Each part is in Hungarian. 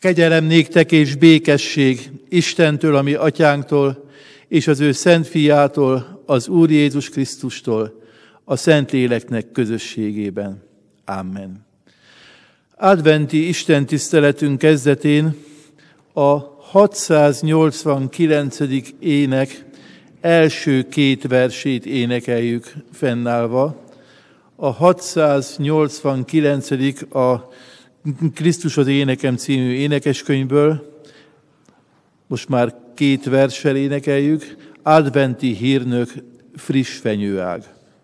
Kegyelem néktek és békesség Istentől, a mi atyánktól, és az ő szent fiától, az Úr Jézus Krisztustól, a Szentléleknek közösségében. Amen. Adventi Isten tiszteletünk kezdetén a 689. ének első két versét énekeljük fennállva. A 689. a Krisztushoz énekem című énekeskönyvből, most már két verssel énekeljük, adventi hírnök, friss fenyőág.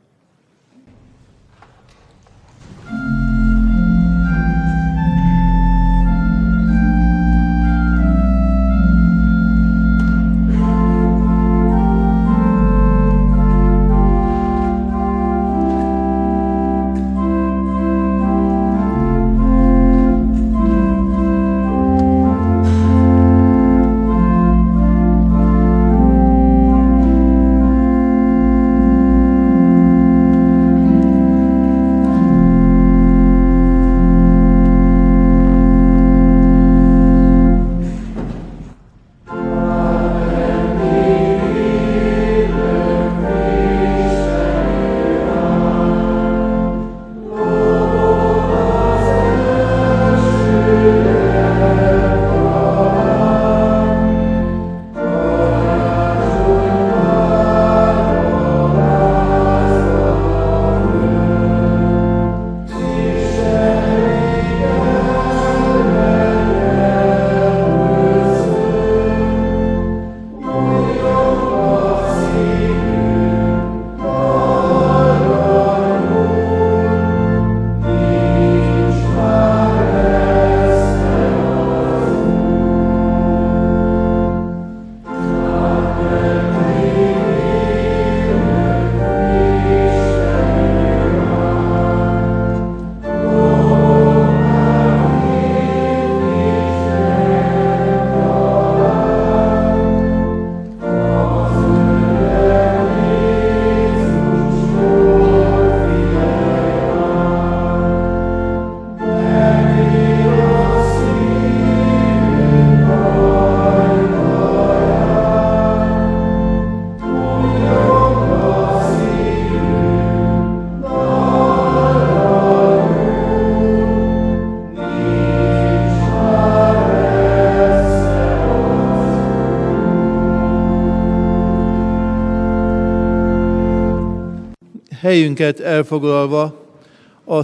Helyünket elfoglalva a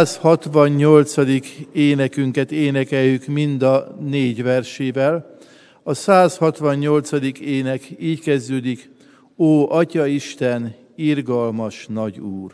168. énekünket énekeljük mind a 4 versével. A 168. ének így kezdődik: Ó, Atya Isten, irgalmas nagy Úr!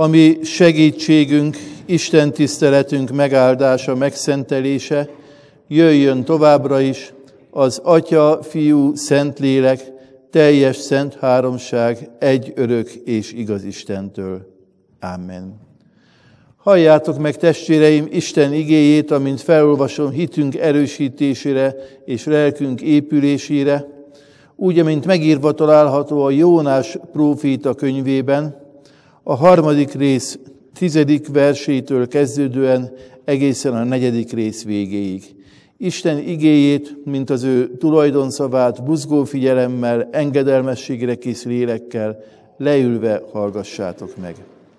ami segítségünk, Isten tiszteletünk megáldása, megszentelése, jöjjön továbbra is az Atya, Fiú, Szentlélek, teljes szent háromság, egy örök és igaz Istentől. Amen. Halljátok meg, testvéreim, Isten igéjét, amint felolvasom hitünk erősítésére és lelkünk épülésére, úgy, amint megírva található a Jónás próféta könyvében, a 3. rész 10. versétől kezdődően egészen a 4. rész végéig. Isten igéjét, mint az ő tulajdonszavát buzgó figyelemmel, engedelmességre kész lélekkel leülve hallgassátok meg.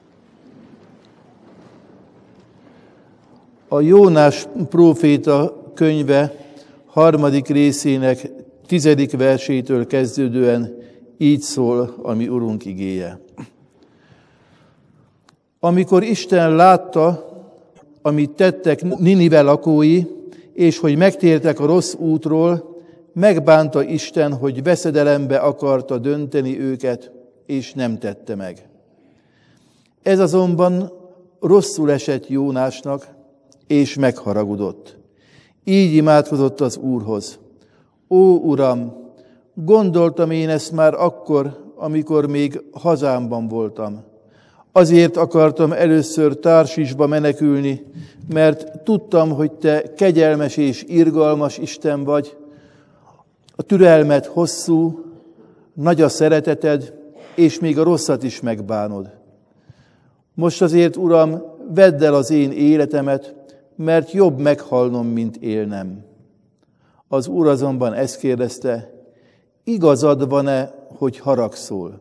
A Jónás próféta könyve 3. részének 10. versétől kezdődően így szól a mi Urunk igéje. Amikor Isten látta, amit tettek Ninive lakói, és hogy megtértek a rossz útról, megbánta Isten, hogy veszedelembe akarta dönteni őket, és nem tette meg. Ez azonban rosszul esett Jónásnak, és megharagudott. Így imádkozott az Úrhoz. Ó, Uram, gondoltam én ezt már akkor, amikor még hazámban voltam. Azért akartam először Társisba menekülni, mert tudtam, hogy te kegyelmes és irgalmas Isten vagy, a türelmed hosszú, nagy a szereteted, és még a rosszat is megbánod. Most azért, Uram, vedd el az én életemet, mert jobb meghalnom, mint élnem. Az Úr azonban ezt kérdezte, igazad van-e, hogy haragszol?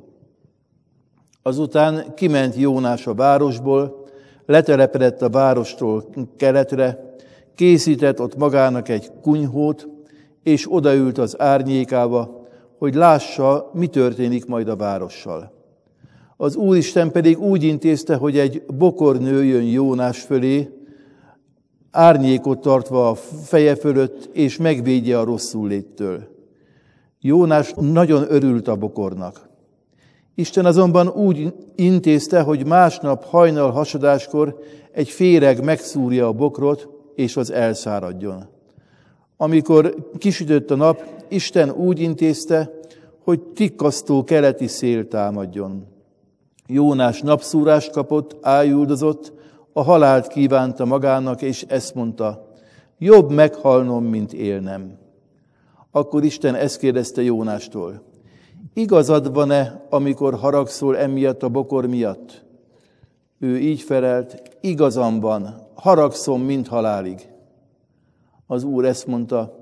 Azután kiment Jónás a városból, letelepedett a várostól keletre, készített ott magának egy kunyhót, és odaült az árnyékába, hogy lássa, mi történik majd a várossal. Az Úristen pedig úgy intézte, hogy egy bokor nőjön Jónás fölé, árnyékot tartva a feje fölött, és megvédje a rosszulléttől. Jónás nagyon örült a bokornak. Isten azonban úgy intézte, hogy másnap hajnal hasadáskor egy féreg megszúrja a bokrot, és az elszáradjon. Amikor kisütött a nap, Isten úgy intézte, hogy tikkasztó keleti szél támadjon. Jónás napszúrást kapott, ájuldozott, a halált kívánta magának, és ezt mondta, jobb meghalnom, mint élnem. Akkor Isten ezt kérdezte Jónástól, igazad van-e, amikor haragszol emiatt a bokor miatt? Ő így felelt, igazam van, haragszom mind halálig. Az Úr ezt mondta,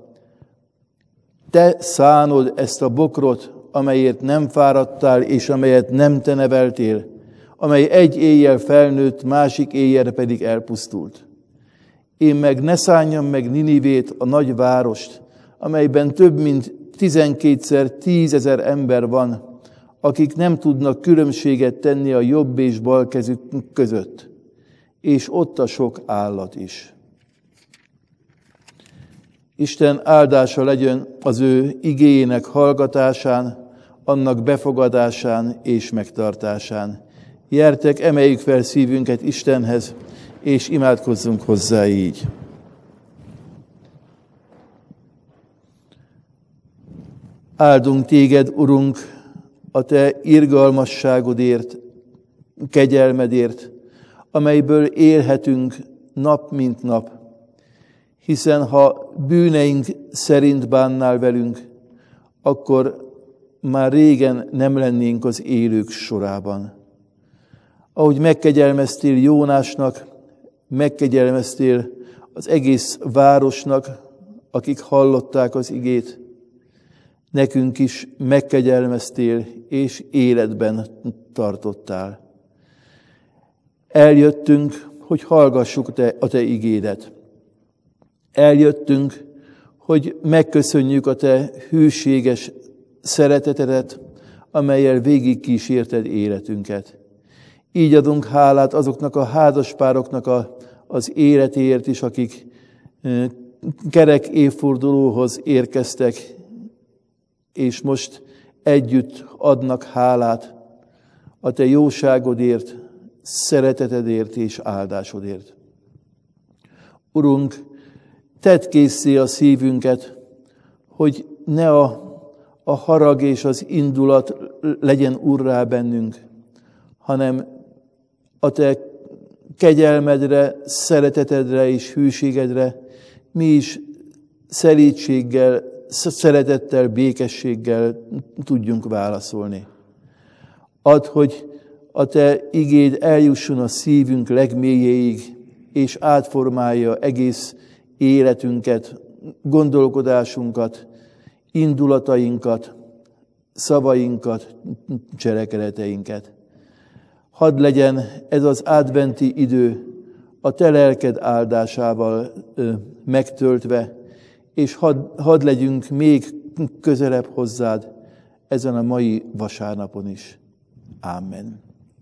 te szánod ezt a bokrot, amelyért nem fáradtál, és amelyet nem te neveltél, amely egy éjjel felnőtt, másik éjjel pedig elpusztult. Én meg ne szánjam meg Ninivét, a nagy várost, amelyben több mint 12-szer 10 000 ember van, akik nem tudnak különbséget tenni a jobb és bal kezük között, és ott a sok állat is. Isten áldása legyen az ő igéjének hallgatásán, annak befogadásán és megtartásán. Gyertek, emeljük fel szívünket Istenhez, és imádkozzunk hozzá így. Áldunk téged, Urunk, a te irgalmasságodért, kegyelmedért, amelyből élhetünk nap mint nap, hiszen ha bűneink szerint bánnál velünk, akkor már régen nem lennénk az élők sorában. Ahogy megkegyelmeztél Jónásnak, megkegyelmeztél az egész városnak, akik hallották az igét, nekünk is megkegyelmeztél, és életben tartottál. Eljöttünk, hogy hallgassuk a te igédet. Eljöttünk, hogy megköszönjük a te hűséges szeretetedet, amellyel végigkísérted életünket. Így adunk hálát azoknak a házaspároknak az életéért is, akik kerek évfordulóhoz érkeztek, és most együtt adnak hálát a te jóságodért, szeretetedért és áldásodért. Urunk, tedd készé a szívünket, hogy ne a harag és az indulat legyen urrá bennünk, hanem a te kegyelmedre, szeretetedre és hűségedre mi is szelídséggel, szeretettel, békességgel tudjunk válaszolni. Add, hogy a te igéd eljusson a szívünk legmélyéig, és átformálja egész életünket, gondolkodásunkat, indulatainkat, szavainkat, cselekedeteinket. Hadd legyen ez az adventi idő a te lelked áldásával megtöltve, és hadd legyünk még közelebb hozzád ezen a mai vasárnapon is. Amen.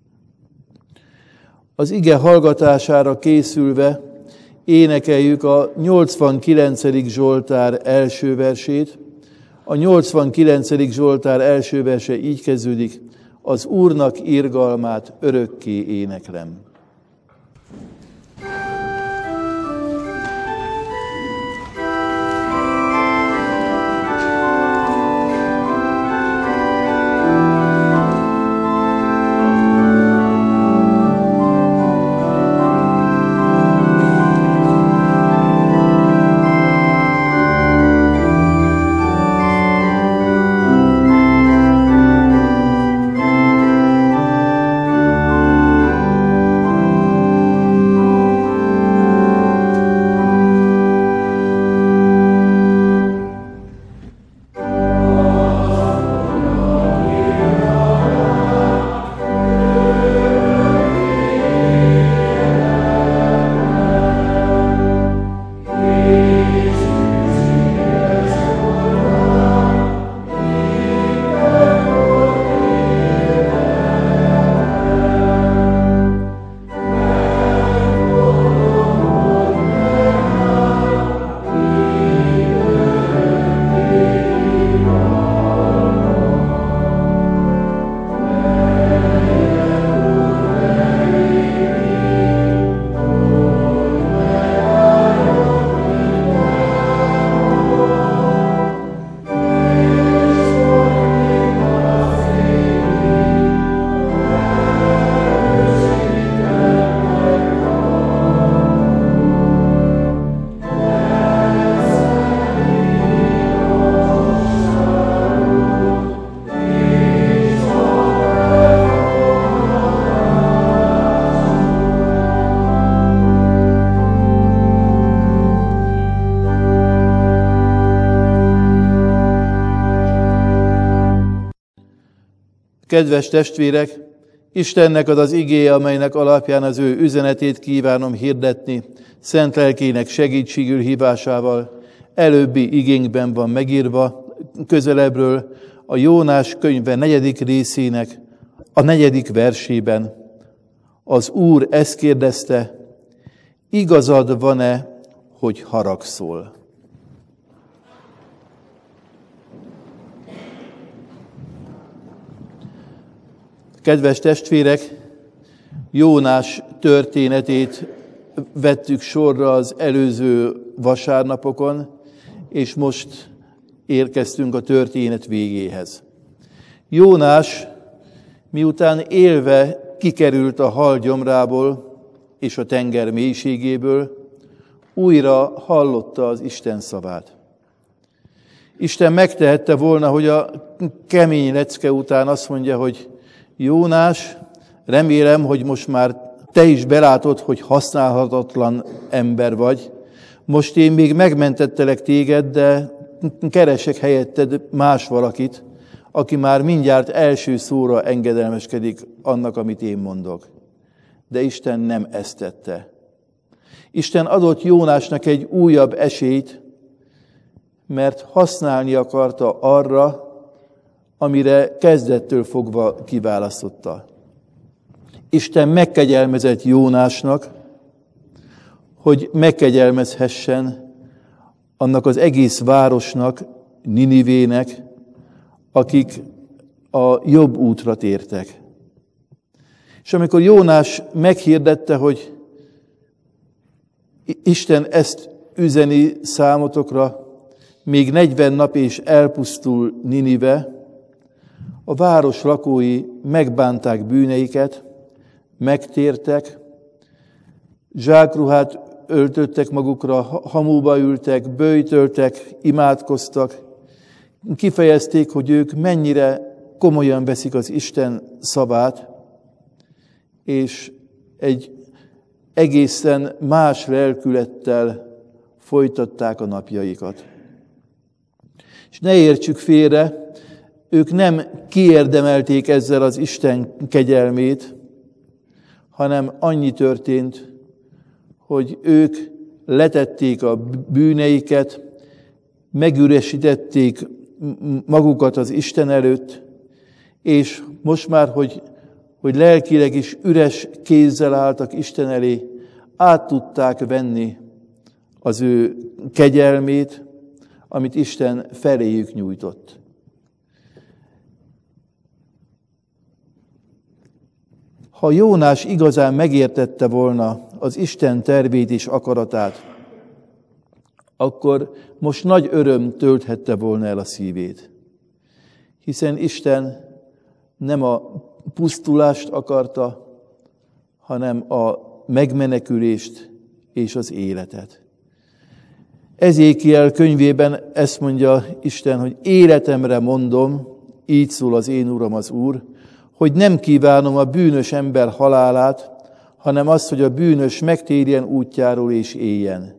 Az ige hallgatására készülve énekeljük a 89. Zsoltár első versét. A 89. Zsoltár első verse így kezdődik: az Úrnak irgalmát örökké éneklem. Kedves testvérek, Istennek az igéje, amelynek alapján az ő üzenetét kívánom hirdetni, szent lelkének segítségül hívásával, előbbi igénkben van megírva, közelebbről a Jónás könyve 4. részének a 4. versében. Az Úr ezt kérdezte: igazad van-e, hogy haragszol? Kedves testvérek, Jónás történetét vettük sorra az előző vasárnapokon, és most érkeztünk a történet végéhez. Jónás, miután élve kikerült a hal gyomrából és a tenger mélységéből, újra hallotta az Isten szavát. Isten megtehette volna, hogy a kemény lecke után azt mondja, hogy Jónás, remélem, hogy most már te is belátod, hogy használhatatlan ember vagy. Most én még megmentettelek téged, de keresek helyetted más valakit, aki már mindjárt első szóra engedelmeskedik annak, amit én mondok. De Isten nem ezt tette. Isten adott Jónásnak egy újabb esélyt, mert használni akarta arra, amire kezdettől fogva kiválasztotta. Isten megkegyelmezett Jónásnak, hogy megkegyelmezhessen annak az egész városnak, Ninivének, akik a jobb útra tértek. És amikor Jónás meghirdette, hogy Isten ezt üzeni számotokra, még 40 nap és elpusztul Ninive, a város lakói megbánták bűneiket, megtértek, zsákruhát öltöttek magukra, hamuba ültek, böjtöltek, imádkoztak, kifejezték, hogy ők mennyire komolyan veszik az Isten szavát, és egy egészen más lelkülettel folytatták a napjaikat. És ne értsük félre, ők nem kiérdemelték ezzel az Isten kegyelmét, hanem annyi történt, hogy ők letették a bűneiket, megüresítették magukat az Isten előtt, és most már, hogy lelkileg is üres kézzel álltak Isten elé, át tudták venni az ő kegyelmét, amit Isten feléjük nyújtott. Ha Jónás igazán megértette volna az Isten tervét és akaratát, akkor most nagy öröm tölthette volna el a szívét. Hiszen Isten nem a pusztulást akarta, hanem a megmenekülést és az életet. Ezékiel könyvében ezt mondja Isten, hogy életemre mondom, így szól az én Uram az Úr, hogy nem kívánom a bűnös ember halálát, hanem azt, hogy a bűnös megtérjen útjáról és éljen.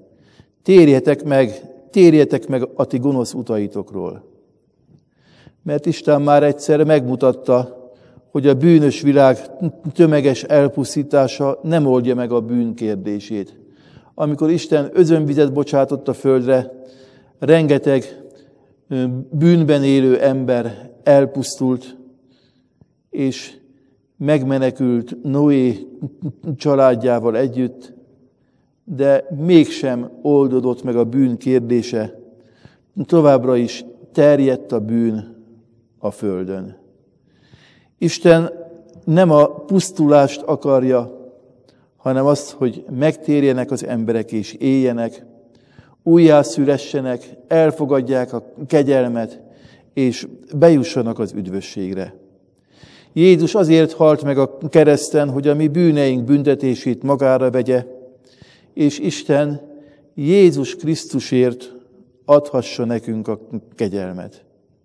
Térjetek meg a ti gonosz utaitokról. Mert Isten már egyszer megmutatta, hogy a bűnös világ tömeges elpusztítása nem oldja meg a bűn kérdését. Amikor Isten özönvizet bocsátott a földre, rengeteg bűnben élő ember elpusztult, és megmenekült Noé családjával együtt, de mégsem oldódott meg a bűn kérdése. Továbbra is terjedt a bűn a földön. Isten nem a pusztulást akarja, hanem azt, hogy megtérjenek az emberek és éljenek, újjászülessenek, elfogadják a kegyelmet, és bejussanak az üdvösségre. Jézus azért halt meg a kereszten, hogy a mi bűneink büntetését magára vegye, és Isten Jézus Krisztusért adhassa nekünk a kegyelmet.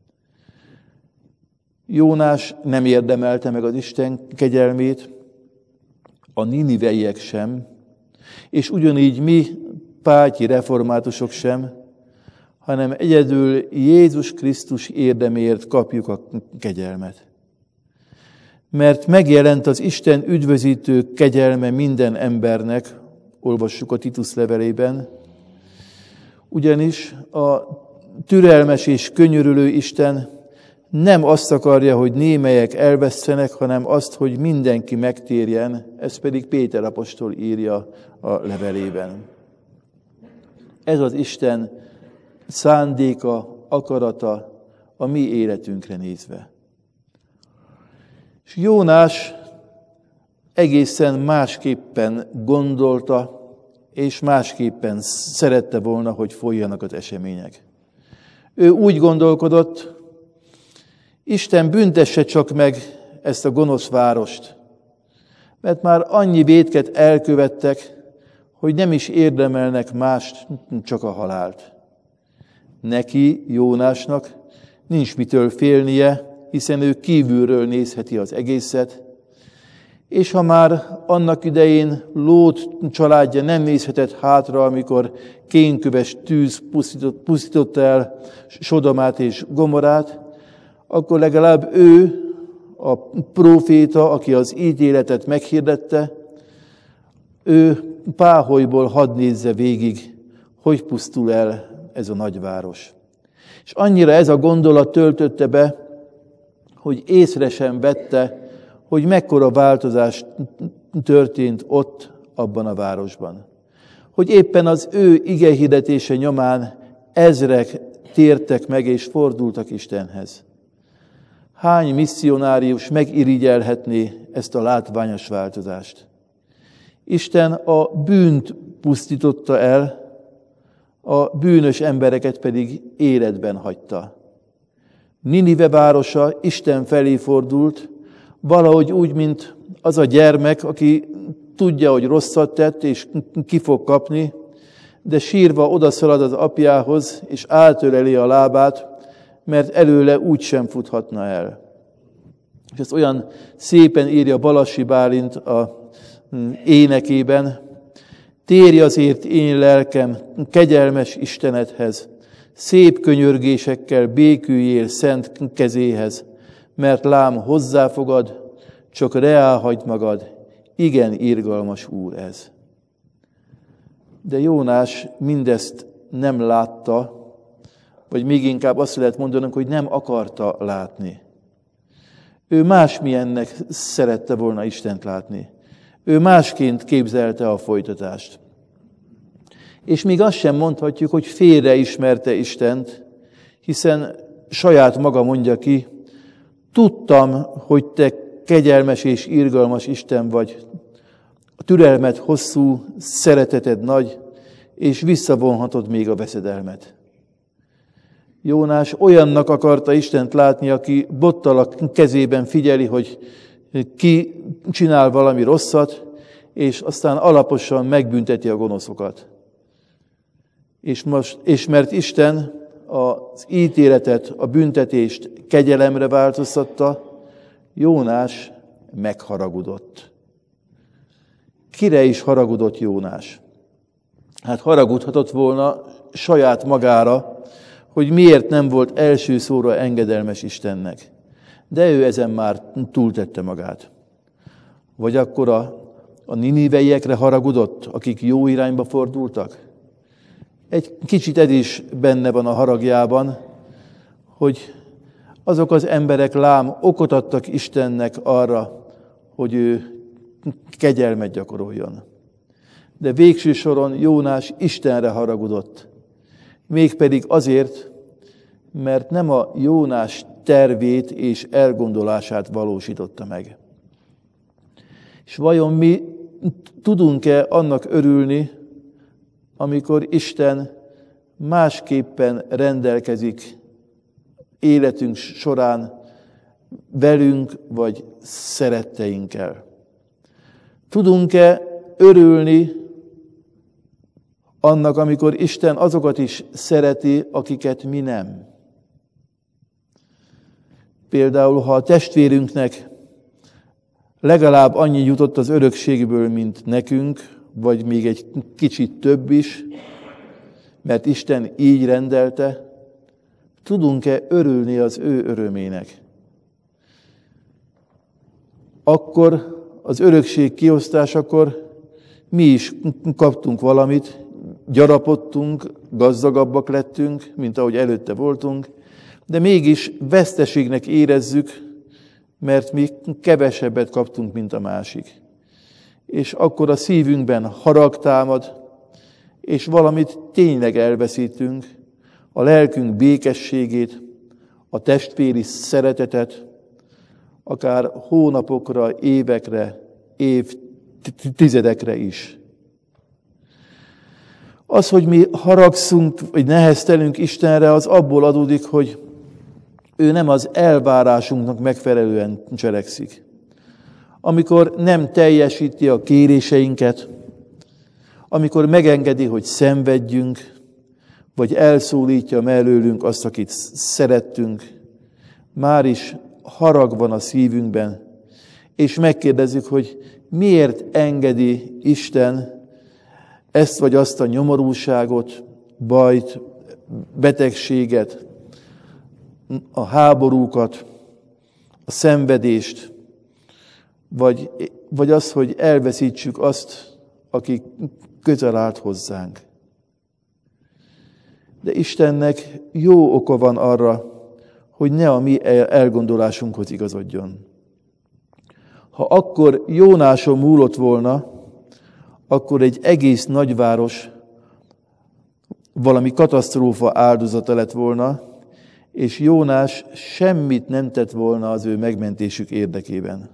Jónás nem érdemelte meg az Isten kegyelmét, a niniveiek sem, és ugyanígy mi, pátyi reformátusok sem, hanem egyedül Jézus Krisztus érdemért kapjuk a kegyelmet. Mert megjelent az Isten üdvözítő kegyelme minden embernek, olvassuk a Titus levelében, ugyanis a türelmes és könyörülő Isten nem azt akarja, hogy némelyek elvesszenek, hanem azt, hogy mindenki megtérjen, ez pedig Péter apostol írja a levelében. Ez az Isten szándéka, akarata a mi életünkre nézve. És Jónás egészen másképpen gondolta, és másképpen szerette volna, hogy folyjanak az események. Ő úgy gondolkodott, Isten büntesse csak meg ezt a gonosz várost, mert már annyi vétket elkövettek, hogy nem is érdemelnek mást, csak a halált. Neki, Jónásnak nincs mitől félnie, hiszen ő kívülről nézheti az egészet, és ha már annak idején Lót családja nem nézhetett hátra, amikor kénköves tűz pusztította el Sodomát és Gomorát, akkor legalább ő, a próféta, aki az ítéletet meghirdette, ő páholyból hadd nézze végig, hogy pusztul el ez a nagyváros. És annyira ez a gondolat töltötte be, hogy észre sem vette, hogy mekkora változás történt ott, abban a városban. Hogy éppen az ő igehirdetése nyomán ezrek tértek meg és fordultak Istenhez. Hány misszionárius megirigyelhetné ezt a látványos változást? Isten a bűnt pusztította el, a bűnös embereket pedig életben hagyta. Ninive városa Isten felé fordult, valahogy úgy, mint az a gyermek, aki tudja, hogy rosszat tett, és ki fog kapni, de sírva odaszalad az apjához, és átöleli a lábát, mert előle úgysem futhatna el. És ezt olyan szépen írja Balassi Bálint a énekében: térj azért én lelkem kegyelmes Istenedhez, szép könyörgésekkel béküljél szent kezéhez, mert lám hozzáfogad, csak reá hagyd magad, igen irgalmas Úr ez. De Jónás mindezt nem látta, vagy még inkább azt lehet mondanunk, hogy nem akarta látni. Ő másmilyennek szerette volna Istent látni. Ő másként képzelte a folytatást. És még azt sem mondhatjuk, hogy félreismerte Istent, hiszen saját maga mondja ki: tudtam, hogy te kegyelmes és irgalmas Isten vagy, a türelmed hosszú, szereteted nagy, és visszavonhatod még a veszedelmet. Jónás olyannak akarta Istent látni, aki bottal a kezében figyeli, hogy ki csinál valami rosszat, és aztán alaposan megbünteti a gonoszokat. És mert Isten az ítéletet, a büntetést kegyelemre változtatta, Jónás megharagudott. Kire is haragudott Jónás? Hát haragudhatott volna saját magára, hogy miért nem volt első szóra engedelmes Istennek. De ő ezen már túltette magát. Vagy akkor a niniveiekre haragudott, akik jó irányba fordultak? Egy kicsit ez is benne van a haragjában, hogy azok az emberek lám okot adtak Istennek arra, hogy ő kegyelmet gyakoroljon. De végső soron Jónás Istenre haragudott. Mégpedig azért, mert nem a Jónás tervét és elgondolását valósította meg. És vajon mi tudunk-e annak örülni, amikor Isten másképpen rendelkezik életünk során velünk vagy szeretteinkkel? Tudunk-e örülni annak, amikor Isten azokat is szereti, akiket mi nem? Például, ha a testvérünknek legalább annyi jutott az örökségből, mint nekünk, vagy még egy kicsit több is, mert Isten így rendelte, tudunk-e örülni az ő örömének? Akkor az örökség kiosztásakor mi is kaptunk valamit, gyarapodtunk, gazdagabbak lettünk, mint ahogy előtte voltunk, de mégis veszteségnek érezzük, mert mi kevesebbet kaptunk, mint a másik. És akkor a szívünkben harag támad, és valamit tényleg elveszítünk, a lelkünk békességét, a testvéri szeretetet, akár hónapokra, évekre, évtizedekre is. Az, hogy mi haragszunk, vagy neheztelünk Istenre, az abból adódik, hogy ő nem az elvárásunknak megfelelően cselekszik. Amikor nem teljesíti a kéréseinket, amikor megengedi, hogy szenvedjünk, vagy elszólítja mellőlünk azt, akit szerettünk, már is harag van a szívünkben, és megkérdezzük, hogy miért engedi Isten ezt vagy azt a nyomorúságot, bajt, betegséget, a háborúkat, a szenvedést, vagy az, hogy elveszítsük azt, aki közel állt hozzánk. De Istennek jó oka van arra, hogy ne a mi elgondolásunkhoz igazodjon. Ha akkor Jónáson múlott volna, akkor egy egész nagyváros valami katasztrófa áldozata lett volna, és Jónás semmit nem tett volna az ő megmentésük érdekében.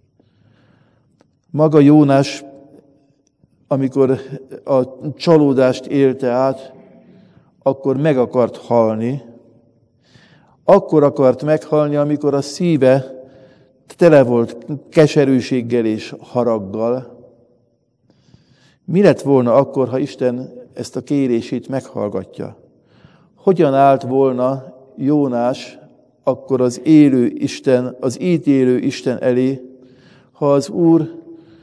Maga Jónás, amikor a csalódást élte át, akkor meg akart halni. Akkor akart meghalni, amikor a szíve tele volt keserűséggel és haraggal. Mi lett volna akkor, ha Isten ezt a kérését meghallgatja? Hogyan állt volna Jónás akkor az élő Isten, az ítélő Isten elé, ha az Úr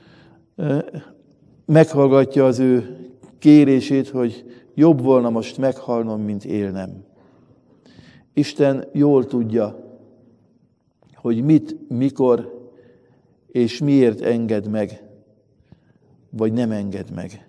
meghallgatja az ő kérését, hogy jobb volna most meghalnom, mint élnem. Isten jól tudja, hogy mit, mikor és miért enged meg, vagy nem enged meg.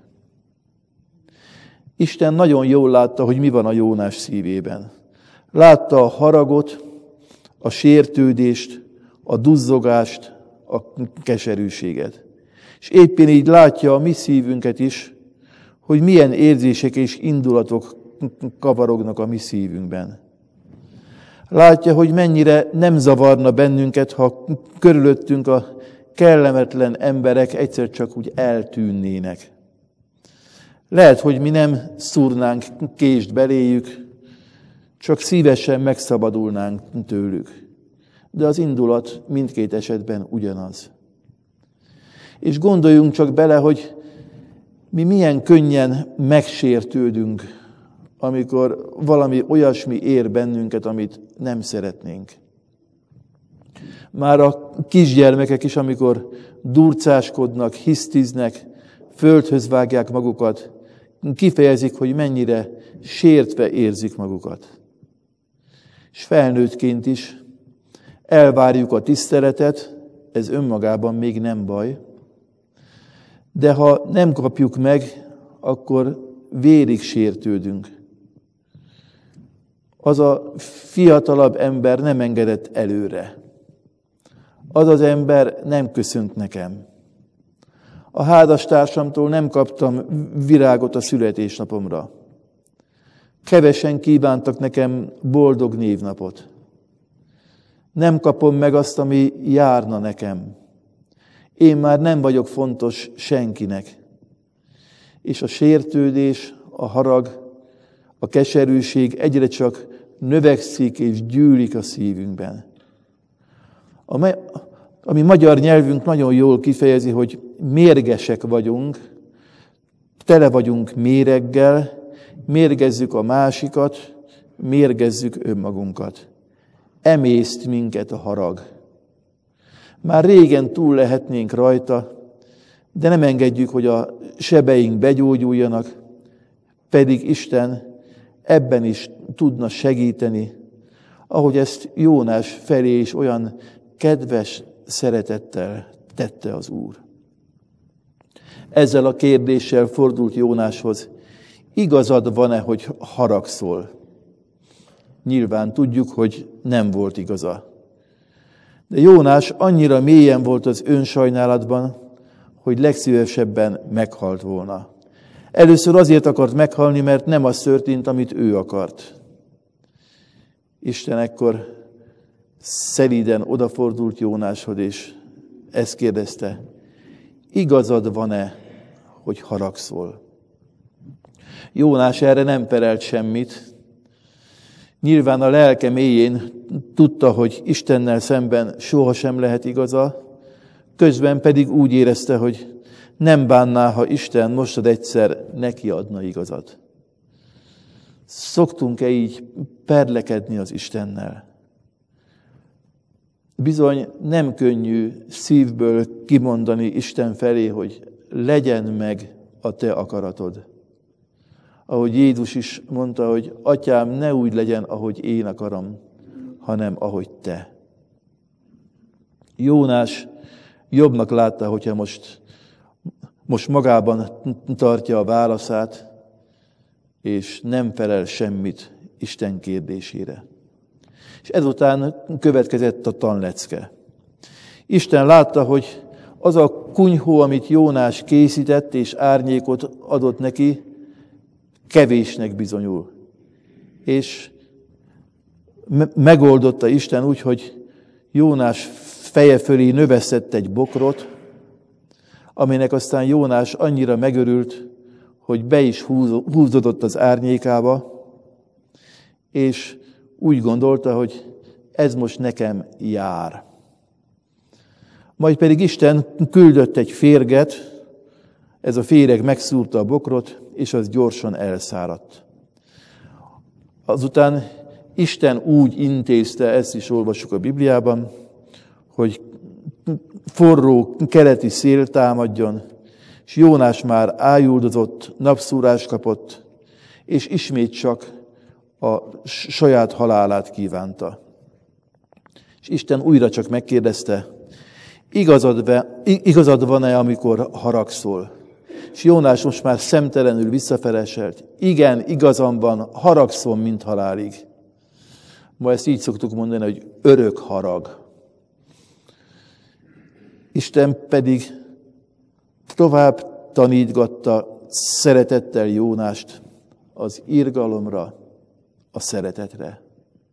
Isten nagyon jól látta, hogy mi van a Jónás szívében. Látta a haragot, a sértődést, a duzzogást, a keserűséget. És éppen így látja a mi szívünket is, hogy milyen érzések és indulatok kavarognak a mi szívünkben. Látja, hogy mennyire nem zavarna bennünket, ha körülöttünk a kellemetlen emberek egyszer csak úgy eltűnnének. Lehet, hogy mi nem szúrnánk kést beléjük, csak szívesen megszabadulnánk tőlük. De az indulat mindkét esetben ugyanaz. És gondoljunk csak bele, hogy mi milyen könnyen megsértődünk, amikor valami olyasmi ér bennünket, amit nem szeretnénk. Már a kisgyermekek is, amikor durcáskodnak, hisztiznek, földhöz vágják magukat, kifejezik, hogy mennyire sértve érzik magukat. És felnőttként is elvárjuk a tiszteletet, ez önmagában még nem baj, de ha nem kapjuk meg, akkor vérig sértődünk. Az a fiatalabb ember nem engedett előre. Az az ember nem köszönt nekem. A házastársamtól nem kaptam virágot a születésnapomra. Kevesen kívántak nekem boldog névnapot. Nem kapom meg azt, ami járna nekem. Én már nem vagyok fontos senkinek. És a sértődés, a harag, a keserűség egyre csak növekszik és gyűlik a szívünkben. Ami magyar nyelvünk nagyon jól kifejezi, hogy mérgesek vagyunk, tele vagyunk méreggel, mérgezzük a másikat, mérgezzük önmagunkat. Emészt minket a harag. Már régen túl lehetnénk rajta, de nem engedjük, hogy a sebeink begyógyuljanak, pedig Isten ebben is tudna segíteni, ahogy ezt Jónás felé is olyan kedves szeretettel tette az Úr. Ezzel a kérdéssel fordult Jónáshoz: igazad van-e, hogy haragszol? Nyilván tudjuk, hogy nem volt igaza. De Jónás annyira mélyen volt az önsajnálatban, hogy legszívesebben meghalt volna. Először azért akart meghalni, mert nem az történt, amit ő akart. Isten ekkor szelíden odafordult Jónáshoz, és ezt kérdezte: igazad van-e, hogy haragszol? Jónás erre nem perelt semmit. Nyilván a lelke mélyén tudta, hogy Istennel szemben sohasem lehet igaza, közben pedig úgy érezte, hogy nem bánná, ha Isten most egyszer neki adna igazat. Szoktunk-e így perlekedni az Istennel? Bizony nem könnyű szívből kimondani Isten felé, hogy legyen meg a te akaratod. Ahogy Jézus is mondta, hogy Atyám, ne úgy legyen, ahogy én akarom, hanem ahogy te. Jónás jobbnak látta, hogyha most magában tartja a válaszát, és nem felel semmit Isten kérdésére. És ezután következett a tanlecke. Isten látta, hogy az a kunyhó, amit Jónás készített és árnyékot adott neki, kevésnek bizonyul. És megoldotta Isten úgy, hogy Jónás feje fölé növesztett egy bokrot, aminek aztán Jónás annyira megörült, hogy be is húzódott az árnyékába, és úgy gondolta, hogy ez most nekem jár. Majd pedig Isten küldött egy férget, ez a féreg megszúrta a bokrot, és az gyorsan elszáradt. Azután Isten úgy intézte, ezt is olvassuk a Bibliában, hogy forró keleti szél támadjon, és Jónás már ájuldozott, napszúrást kapott, és ismét csak a saját halálát kívánta. És Isten újra csak megkérdezte, igazad van-e, amikor haragszol? És Jónás most már szemtelenül visszafeleselt. Igen, igazam van, haragszom, mint halálig. Ma ezt így szoktuk mondani, hogy örök harag. Isten pedig tovább tanítgatta szeretettel Jónást az irgalomra, a szeretetre.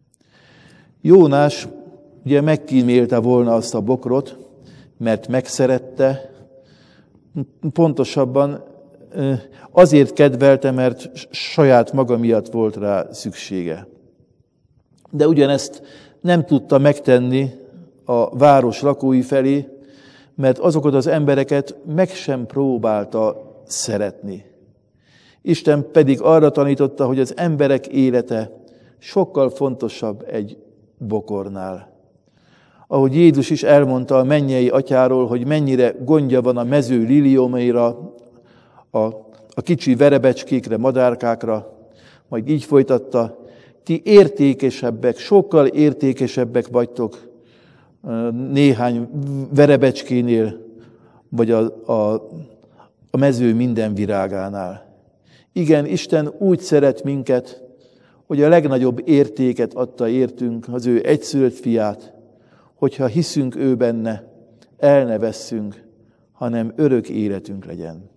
Jónás ugye megkímélte volna azt a bokrot, mert megszerette, pontosabban azért kedvelte, mert saját maga miatt volt rá szüksége. De ugyanezt nem tudta megtenni a város lakói felé, mert azokat az embereket meg sem próbálta szeretni. Isten pedig arra tanította, hogy az emberek élete sokkal fontosabb egy bokornál. Ahogy Jézus is elmondta a mennyei atyáról, hogy mennyire gondja van a mező liliomaira, a kicsi verebecskékre, madárkákra, majd így folytatta, ti értékesebbek, sokkal értékesebbek vagytok néhány verebecskénél, vagy a mező minden virágánál. Igen, Isten úgy szeret minket, hogy a legnagyobb értéket adta értünk, az ő egyszülött fiát, hogyha hiszünk ő benne, el ne vesszünk, hanem örök életünk legyen.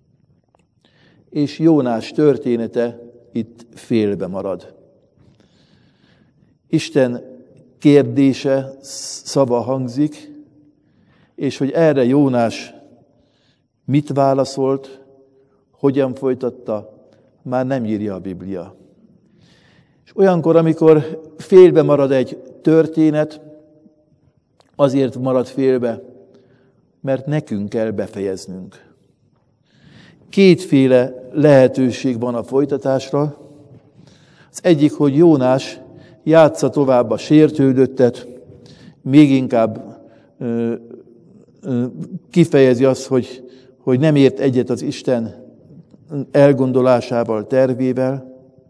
És Jónás története itt félbe marad. Isten kérdése, szava hangzik, és hogy erre Jónás mit válaszolt, hogyan folytatta, már nem írja a Biblia. És olyankor, amikor félbe marad egy történet, azért marad félbe, mert nekünk kell befejeznünk. Kétféle lehetőség van a folytatásra. Az egyik, hogy Jónás játsza tovább a sértődöttet, még inkább kifejezi azt, hogy nem ért egyet az Isten elgondolásával, tervével,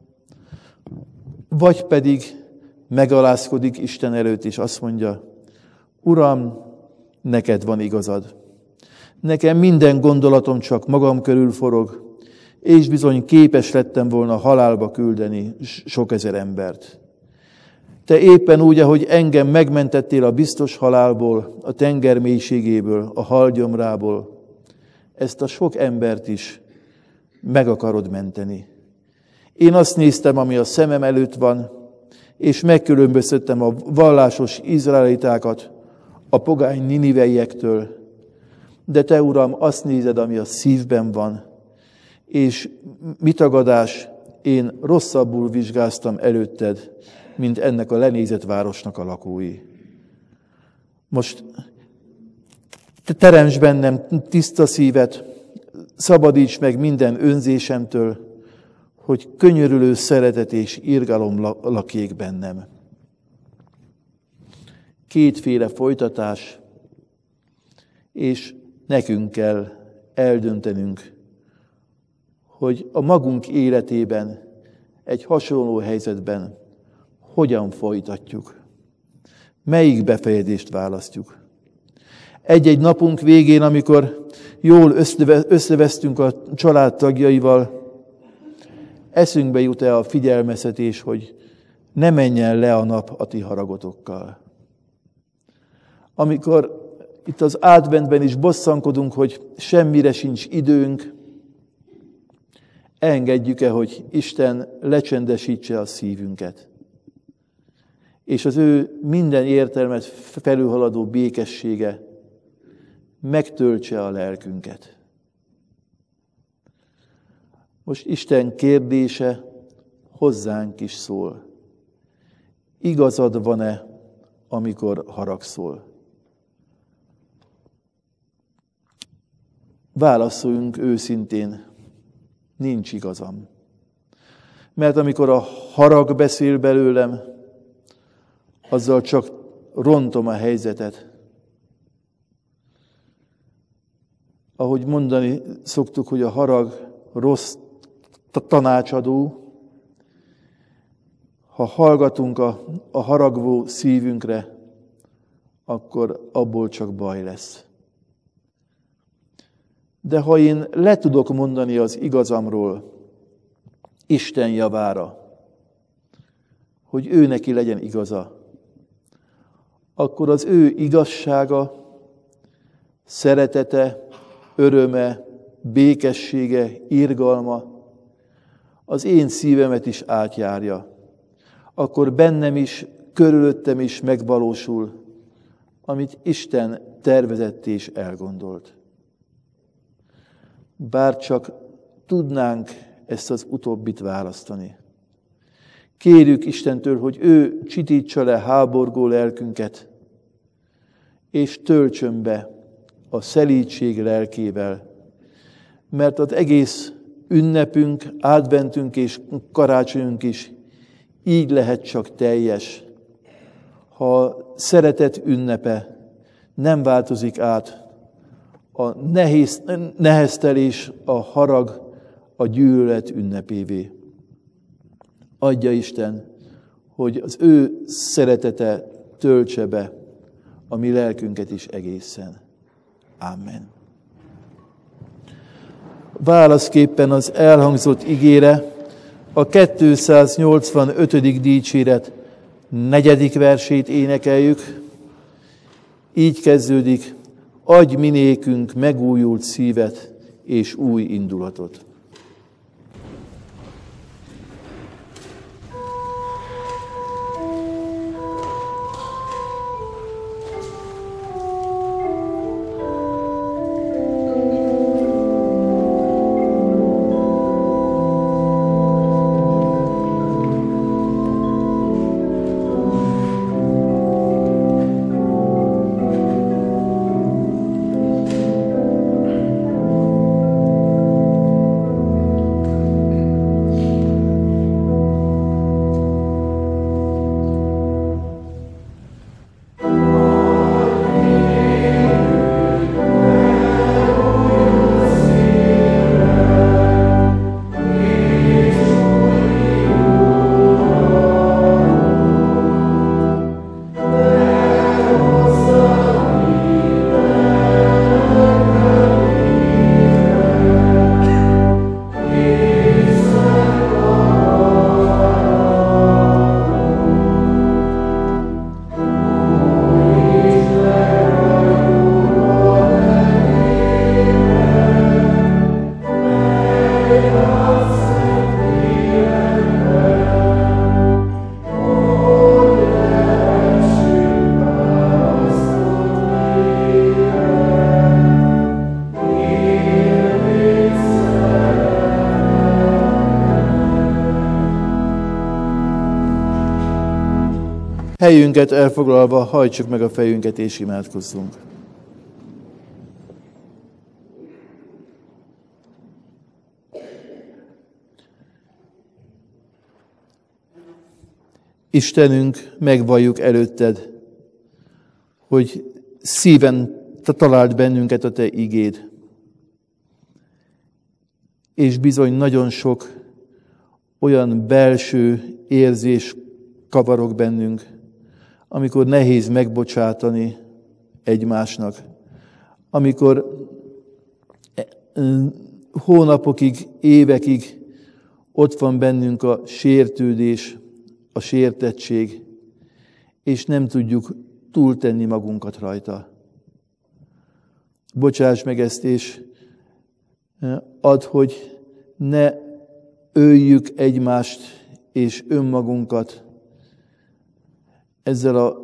vagy pedig megalázkodik Isten előtt, és azt mondja, Uram, neked van igazad. Nekem minden gondolatom csak magam körül forog, és bizony képes lettem volna halálba küldeni sok ezer embert. Te éppen úgy, ahogy engem megmentettél a biztos halálból, a tenger mélységéből, a halgyomrából, ezt a sok embert is meg akarod menteni. Én azt néztem, ami a szemem előtt van, és megkülönböztettem a vallásos izraelitákat a pogány niniveiektől, de te, Uram, azt nézed, ami a szívben van, és mit tagadás, én rosszabbul vizsgáztam előtted, mint ennek a lenézett városnak a lakói. Most te teremts bennem tiszta szívet, szabadíts meg minden önzésemtől, hogy könyörülő szeretet és irgalom lakjék bennem. Kétféle folytatás, és nekünk kell eldöntenünk, hogy a magunk életében, egy hasonló helyzetben hogyan folytatjuk. Melyik befejezést választjuk. Egy-egy napunk végén, amikor jól összevesztünk a családtagjaival, eszünkbe jut-e a figyelmeztetés, hogy ne menjen le a nap a ti haragotokkal. Amikor itt az adventben is bosszankodunk, hogy semmire sincs időnk, engedjük-e, hogy Isten lecsendesítse a szívünket. és az ő minden értelmet felülhaladó békessége megtöltse a lelkünket. Most Isten kérdése hozzánk is szól. Igazad van-e, amikor haragszol? Válaszoljunk őszintén, nincs igazam. Mert amikor a harag beszél belőlem, azzal csak rontom a helyzetet. Ahogy mondani szoktuk, hogy a harag rossz tanácsadó, ha hallgatunk a haragvó szívünkre, akkor abból csak baj lesz. De ha én le tudok mondani az igazamról Isten javára, hogy ő neki legyen igaza, akkor az ő igazsága, szeretete, öröme, békessége, irgalma az én szívemet is átjárja. Akkor bennem is, körülöttem is megvalósul, amit Isten tervezett és elgondolt. Bár csak tudnánk ezt az utóbbit választani. Kérjük Istentől, hogy ő csitítsa le háborgó lelkünket, és töltsön be a szelídség lelkével, mert az egész ünnepünk, adventünk és karácsonyunk is így lehet csak teljes, ha a szeretet ünnepe nem változik át a neheztelés, a harag, a gyűlölet ünnepévé. Adja Isten, hogy az ő szeretete töltse be a mi lelkünket is egészen. Amen. Válaszképpen az elhangzott igére a 285. dicséret 4. versét énekeljük. Így kezdődik: adj mi nékünk megújult szívet és új indulatot. Helyünket elfoglalva hajtsuk meg a fejünket és imádkozzunk. Istenünk, megvalljuk előtted, hogy szíven talált bennünket a te igéd. És bizony nagyon sok olyan belső érzés kavarog bennünk, amikor nehéz megbocsátani egymásnak, amikor hónapokig, évekig ott van bennünk a sértődés, a sértettség, és nem tudjuk túltenni magunkat rajta. Bocsáss meg ezt, és add, hogy ne öljük egymást és önmagunkat ezzel a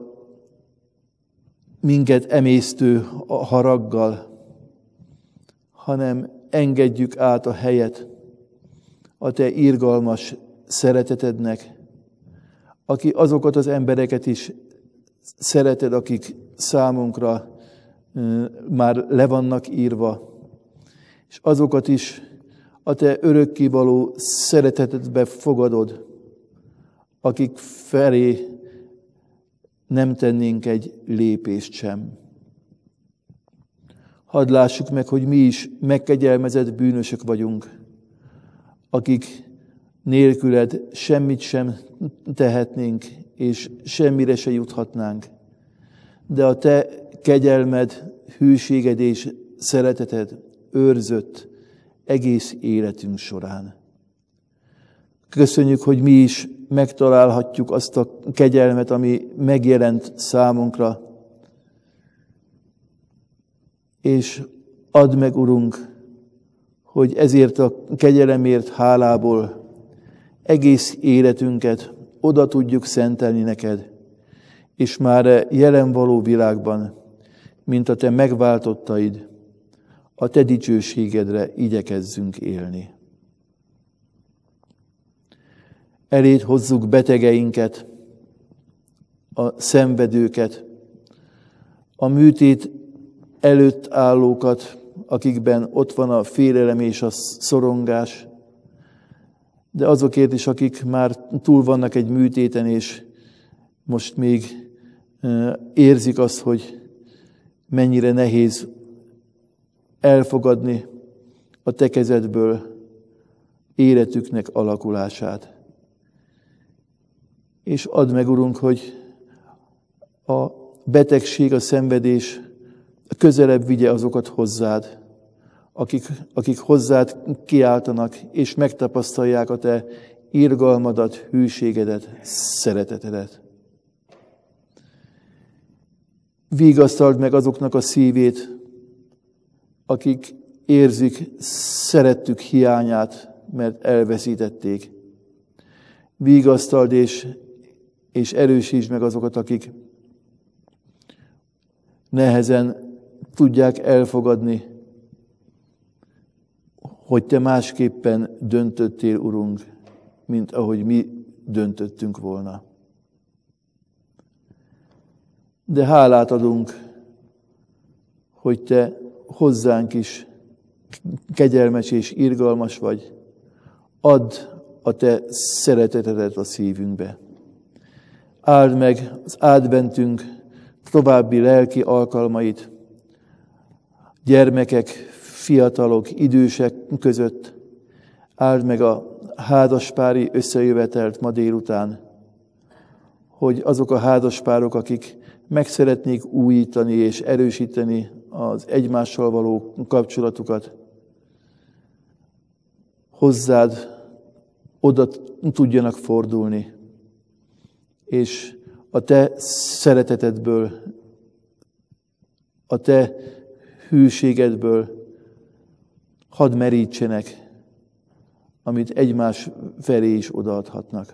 minket emésztő haraggal, hanem engedjük át a helyet a te irgalmas szeretetednek, aki azokat az embereket is szereted, akik számunkra már le vannak írva, és azokat is a te örökkévaló szeretetedbe fogadod, akik felé nem tennénk egy lépést sem. Hadd lássuk meg, hogy mi is megkegyelmezett bűnösök vagyunk, akik nélküled semmit sem tehetnénk, és semmire se juthatnánk. De a te kegyelmed, hűséged és szereteted őrzött egész életünk során. Köszönjük, hogy mi is megtalálhatjuk azt a kegyelmet, ami megjelent számunkra. És add meg, Urunk, hogy ezért a kegyelemért hálából egész életünket oda tudjuk szentelni neked, és már jelen való világban, mint a te megváltottaid, a te dicsőségedre igyekezzünk élni. Eléd hozzuk betegeinket, a szenvedőket, a műtét előtt állókat, akikben ott van a félelem és a szorongás, de azokért is, akik már túl vannak egy műtéten, és most még érzik azt, hogy mennyire nehéz elfogadni a te kezedből életüknek alakulását. És add meg, Urunk, hogy a betegség, a szenvedés közelebb vigye azokat hozzád, akik hozzád kiáltanak, és megtapasztalják a te irgalmadat, hűségedet, szeretetedet. Vigasztald meg azoknak a szívét, akik érzik szerettük hiányát, mert elveszítették. Vigasztald és erősítsd meg azokat, akik nehezen tudják elfogadni, hogy te másképpen döntöttél, Urunk, mint ahogy mi döntöttünk volna. De hálát adunk, hogy te hozzánk is kegyelmes és irgalmas vagy. Add a te szeretetedet a szívünkbe. Áld meg az adventünk további lelki alkalmait, gyermekek, fiatalok, idősek között. Áld meg a házaspári összejövetelt ma délután, hogy azok a házaspárok, akik meg szeretnék újítani és erősíteni az egymással való kapcsolatukat, hozzád oda tudjanak fordulni, és a te szeretetedből, a te hűségedből hadd merítsenek, amit egymás felé is odaadhatnak.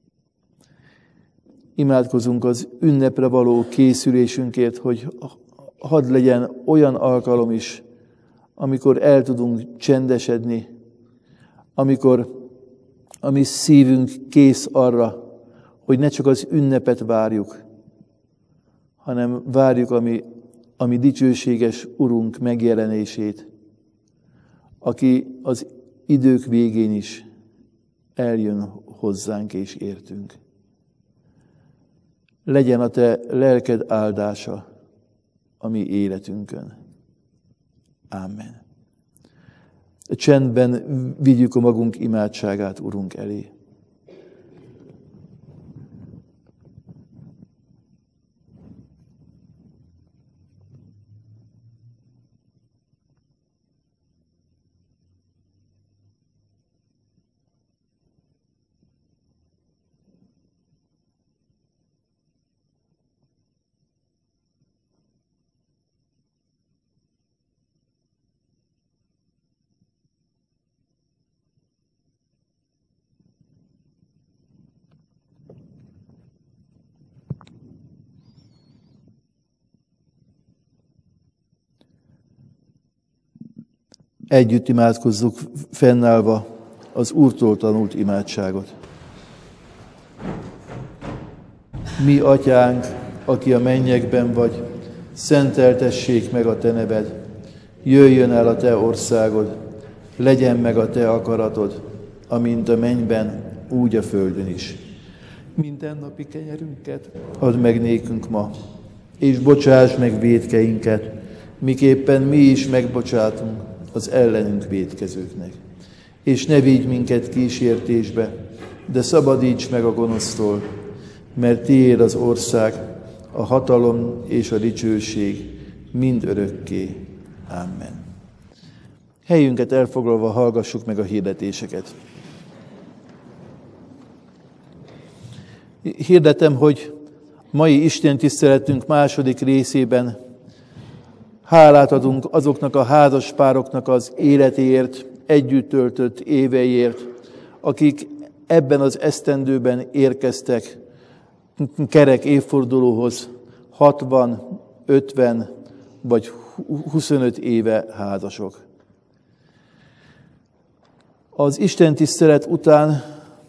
Imádkozunk az ünnepre való készülésünkért, hogy hadd legyen olyan alkalom is, amikor el tudunk csendesedni, amikor a mi szívünk kész arra, hogy ne csak az ünnepet várjuk, hanem várjuk a mi dicsőséges Urunk megjelenését, aki az idők végén is eljön hozzánk és értünk. Legyen a te lelked áldása a mi életünkön. Ámen. Csendben vigyük a magunk imádságát Urunk elé. Együtt imádkozzuk fennállva az Úrtól tanult imádságot. Mi, Atyánk, aki a mennyekben vagy, szenteltessék meg a Te neved. Jöjjön el a Te országod, legyen meg a Te akaratod, amint a mennyben, úgy a földön is. Mindennapi kenyerünket add meg nékünk ma, és bocsáss meg vétkeinket, miképpen mi is megbocsátunk az ellenünk vétkezőknek. És ne vigy minket kísértésbe, de szabadíts meg a gonosztól, mert Tiéd az ország, a hatalom és a dicsőség mind örökké. Amen. Helyünket elfoglalva hallgassuk meg a hirdetéseket. Hirdetem, hogy mai istentiszteletünk második részében hálát adunk azoknak a házaspároknak az életéért, együtt töltött éveiért, akik ebben az esztendőben érkeztek kerek évfordulóhoz, 60, 50 vagy 25 éve házasok. Az istentisztelet után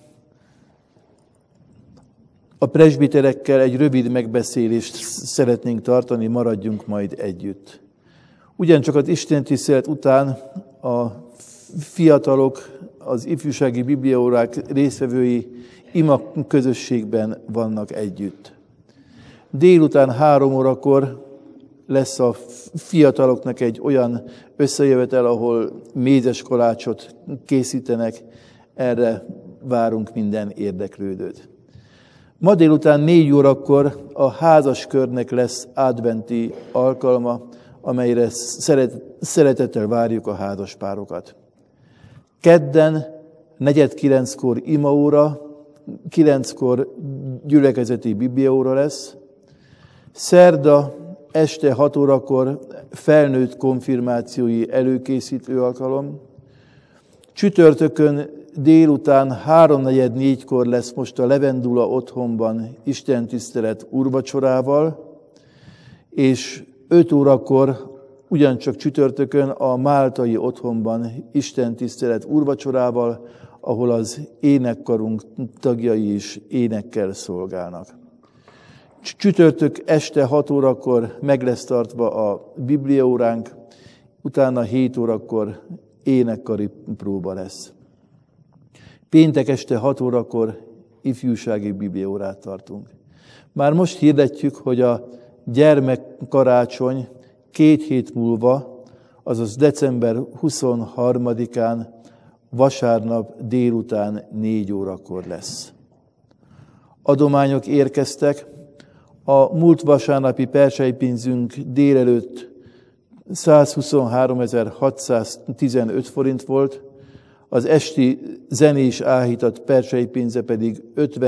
a presbiterekkel egy rövid megbeszélést szeretnénk tartani, maradjunk majd együtt. Ugyancsak az istentisztelet után a fiatalok, az ifjúsági bibliaórák résztvevői ima közösségben vannak együtt. Délután 3 órakor lesz a fiataloknak egy olyan összejövetel, ahol mézes kalácsot készítenek, erre várunk minden érdeklődőt. Ma délután 4 órakor a házaskörnek lesz adventi alkalma, amelyre szeretettel várjuk a házaspárokat. Kedden 8:45 imaóra, 9-kor gyülekezeti bibliaóra lesz. Szerda este 6 órakor felnőtt konfirmációi előkészítő alkalom. Csütörtökön délután 3:44-kor lesz most a Levendula otthonban istentisztelet úrvacsorával, és 5 órakor ugyancsak csütörtökön a máltai otthonban istentisztelet úrvacsorával, ahol az énekkarunk tagjai is énekkel szolgálnak. Csütörtök este 6 órakor meg lesz tartva a bibliaóránk, utána 7 órakor énekkari próba lesz. Péntek este 6 órakor ifjúsági bibliaórát tartunk. Már most hirdetjük, hogy a gyermekkarácsony 2 hét múlva, azaz december 23-án, vasárnap délután 4 órakor lesz. Adományok érkeztek. A múlt vasárnapi persejpénzünk délelőtt 123.615 forint volt, az esti zenés áhítat persejpénze pedig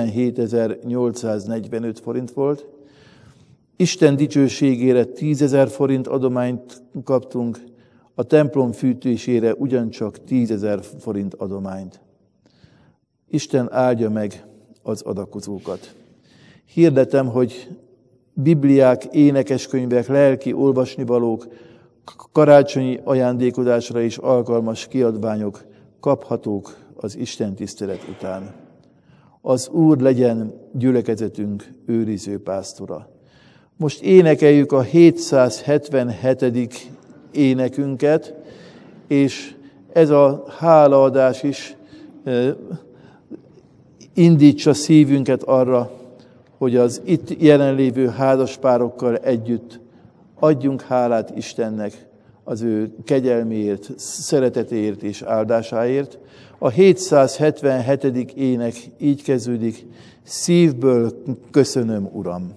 57.845 forint volt. Isten dicsőségére 10.000 forint adományt kaptunk, a templom fűtésére ugyancsak 10.000 forint adományt. Isten áldja meg az adakozókat. Hirdetem, hogy bibliák, énekeskönyvek, lelki olvasnivalók, karácsonyi ajándékozásra is alkalmas kiadványok kaphatók az istentisztelet után. Az Úr legyen gyülekezetünk őriző pásztora. Most énekeljük a 777. énekünket, és ez a hálaadás is indítsa szívünket arra, hogy az itt jelenlévő házaspárokkal együtt adjunk hálát Istennek az ő kegyelméért, szeretetéért és áldásáért. A 777. ének így kezdődik: szívből köszönöm, Uram!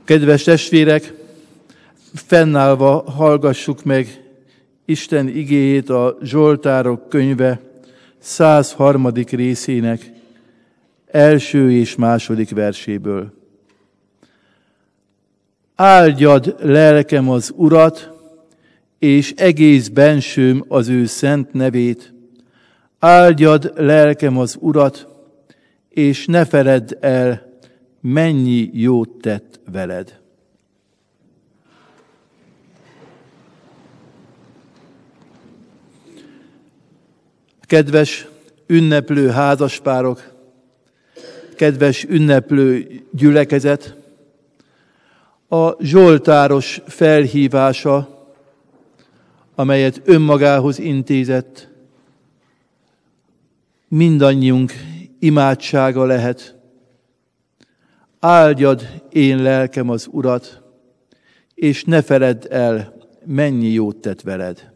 Kedves testvérek, fennállva hallgassuk meg Isten igéjét a Zsoltárok könyve 103. részének első és második verséből. Áldjad lelkem az Urat, és egész bensőm az ő szent nevét. Áldjad lelkem az Urat, és ne feledd el, mennyi jót tett veled. Kedves ünneplő házaspárok, kedves ünneplő gyülekezet, a zsoltáros felhívása, amelyet önmagához intézett, mindannyiunk imádsága lehet. Áldjad én lelkem az Urat, és ne feledd el, mennyi jót tett veled.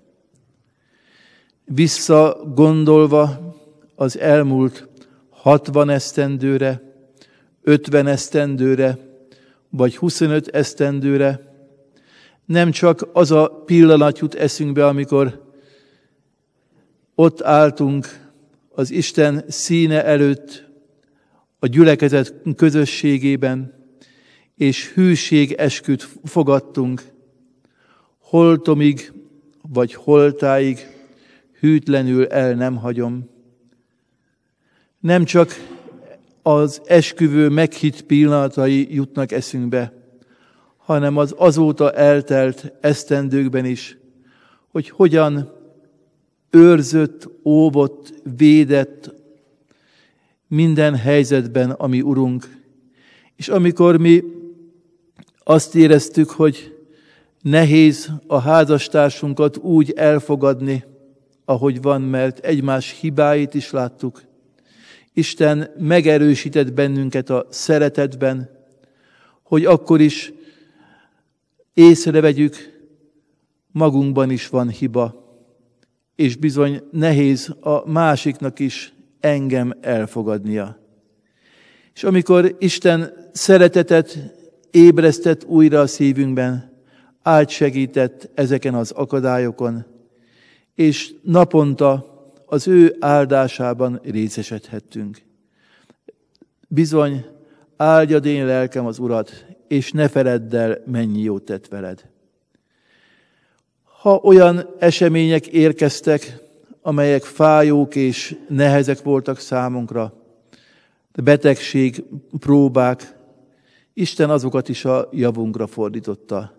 Visszagondolva az elmúlt 60 esztendőre, 50 esztendőre, vagy 25 esztendőre, nem csak az a pillanat jut eszünkbe, amikor ott álltunk az Isten színe előtt, a gyülekezet közösségében, és hűségesküt fogadtunk, holtomig vagy holtáig hűtlenül el nem hagyom. Nem csak az esküvő meghitt pillanatai jutnak eszünkbe, hanem az azóta eltelt esztendőkben is, hogy hogyan őrzött, óvott, védett minden helyzetben a mi Urunk. És amikor mi azt éreztük, hogy nehéz a házastársunkat úgy elfogadni, ahogy van, mert egymás hibáit is láttuk, Isten megerősített bennünket a szeretetben, hogy akkor is észrevegyük, magunkban is van hiba, és bizony nehéz a másiknak is engem elfogadnia. És amikor Isten szeretetet ébresztett újra a szívünkben, átsegített ezeken az akadályokon, és naponta az ő áldásában részesedhettünk. Bizony, áldjad én lelkem az Urat, és ne feledd el, mennyi jót tett veled. Ha olyan események érkeztek, amelyek fájók és nehezek voltak számunkra, betegség, próbák, Isten azokat is a javunkra fordította.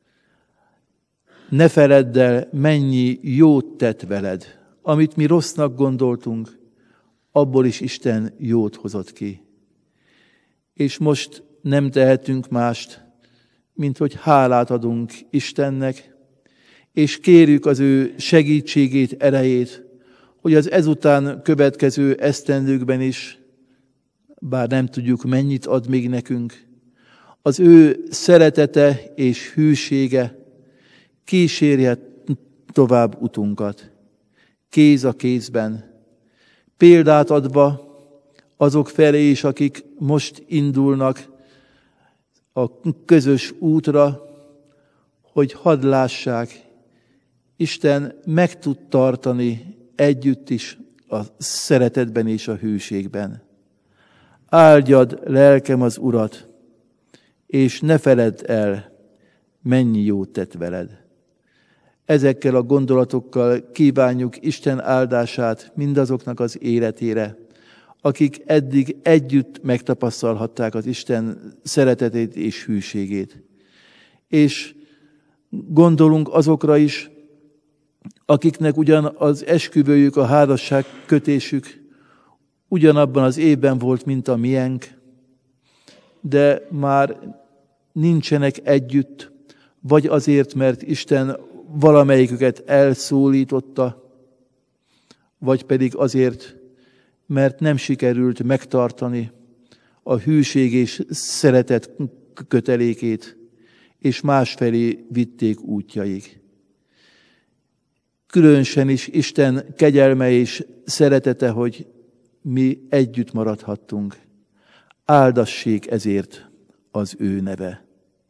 Ne feledd el, mennyi jót tett veled. Amit mi rossznak gondoltunk, abból is Isten jót hozott ki. És most nem tehetünk mást, mint hogy hálát adunk Istennek, és kérjük az ő segítségét, erejét, hogy az ezután következő esztendőkben is, bár nem tudjuk mennyit ad még nekünk, az ő szeretete és hűsége kísérje tovább utunkat, kéz a kézben, példát adva azok felé is, akik most indulnak a közös útra, hogy hadd lássák, Isten meg tud tartani együtt is a szeretetben és a hűségben. Áldjad lelkem az Urat, és ne feledd el, mennyi jót tett veled. Ezekkel a gondolatokkal kívánjuk Isten áldását mindazoknak az életére, akik eddig együtt megtapasztalhatták az Isten szeretetét és hűségét. És gondolunk azokra is, akiknek ugyan az esküvőjük, a házasság kötésük ugyanabban az évben volt, mint a miénk, de már nincsenek együtt, vagy azért, mert Isten valamelyiküket elszólította, vagy pedig azért, mert nem sikerült megtartani a hűség és szeretet kötelékét, és másfelé vitték útjaik. Különösen is Isten kegyelme és szeretete, hogy mi együtt maradhattunk. Áldassék ezért az ő neve.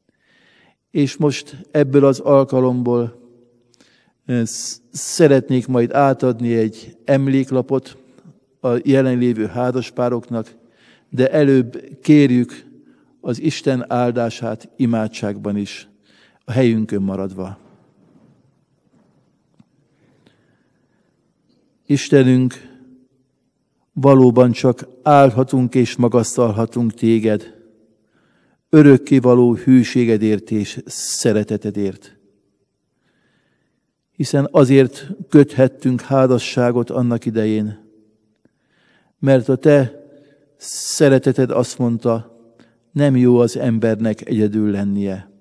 És most ebből az alkalomból szeretnék majd átadni egy emléklapot a jelenlévő házaspároknak, de előbb kérjük az Isten áldását imádságban is, a helyünkön maradva. Istenünk, valóban csak áldhatunk és magasztalhatunk téged, örökkévaló hűségedért és szeretetedért. Hiszen azért köthettünk házasságot annak idején, mert a te szereteted azt mondta, nem jó az embernek egyedül lennie.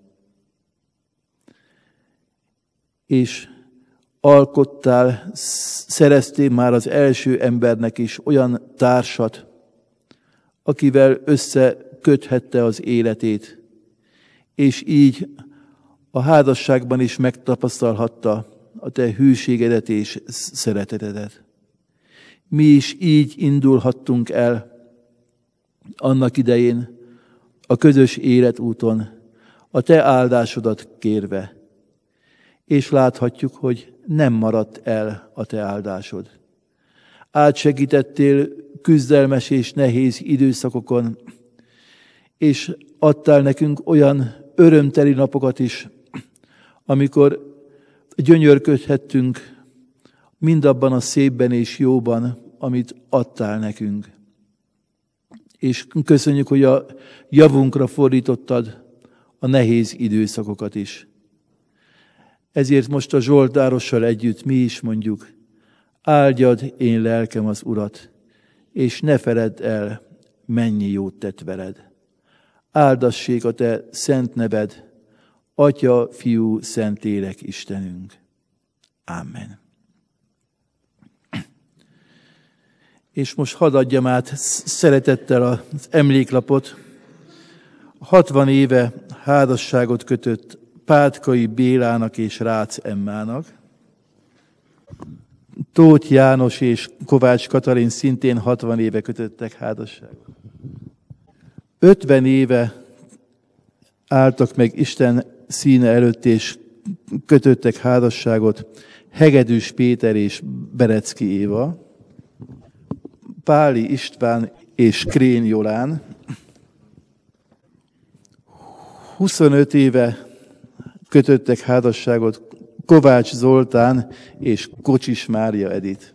És alkottál, szereztél már az első embernek is olyan társat, akivel összeköthette az életét, és így a házasságban is megtapasztalhatta a te hűségedet és szeretetedet. Mi is így indulhattunk el annak idején a közös életúton, a te áldásodat kérve, és láthatjuk, hogy nem maradt el a te áldásod. Átsegítettél küzdelmes és nehéz időszakokon, és adtál nekünk olyan örömteli napokat is, amikor gyönyörködhettünk mindabban a szépben és jóban, amit adtál nekünk. És köszönjük, hogy a javunkra fordítottad a nehéz időszakokat is. Ezért most a zsoltárossal együtt mi is mondjuk, áldjad én lelkem az Urat, és ne feledd el, mennyi jót tett veled. Áldassék a te szent neved, Atya, Fiú, Szentlélek Istenünk. Amen. És most hadd adjam át szeretettel az emléklapot. 60 éve házasságot kötött Pátkai Bélának és Rácz Emmának. Tóth János és Kovács Katalin szintén 60 éve kötöttek házasságot. 50 éve álltak meg Isten színe előtt, és kötöttek házasságot Hegedűs Péter és Berecki Éva, Páli István és Krén Jolán. 25 éve kötöttek házasságot Kovács Zoltán és Kocsis Mária Edit.